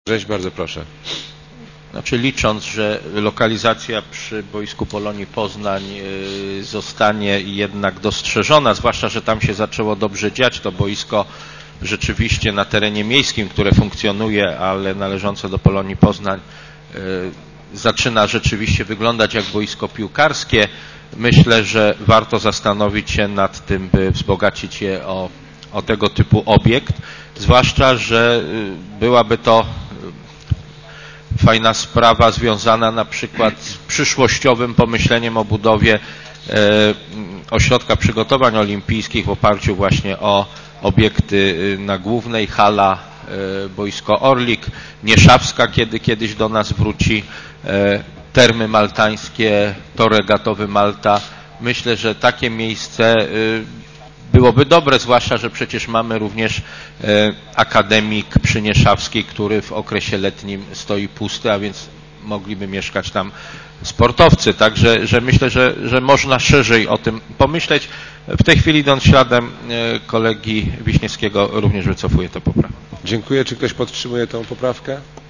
Bardzo proszę. Znaczy licząc, że lokalizacja przy boisku Polonii Poznań zostanie jednak dostrzeżona, zwłaszcza, że tam się zaczęło dobrze dziać, to boisko rzeczywiście na terenie miejskim, które funkcjonuje, ale należące do Polonii Poznań, zaczyna rzeczywiście wyglądać jak boisko piłkarskie. Myślę, że warto zastanowić się nad tym, by wzbogacić je o tego typu obiekt, zwłaszcza, że byłaby to fajna sprawa związana na przykład z przyszłościowym pomyśleniem o budowie ośrodka przygotowań olimpijskich w oparciu właśnie o obiekty na Głównej, hala, boisko Orlik, Nieszawska, kiedy kiedyś do nas wróci, termy maltańskie, tor regatowy Malta. Myślę, że takie miejsce byłoby dobre, zwłaszcza, że przecież mamy również akademik przy Nieszawskiej, który w okresie letnim stoi pusty, a więc mogliby mieszkać tam sportowcy. Także że myślę, że można szerzej o tym pomyśleć. W tej chwili idąc śladem kolegi Wiśniewskiego również wycofuję tę poprawkę. Dziękuję. Czy ktoś podtrzymuje tę poprawkę?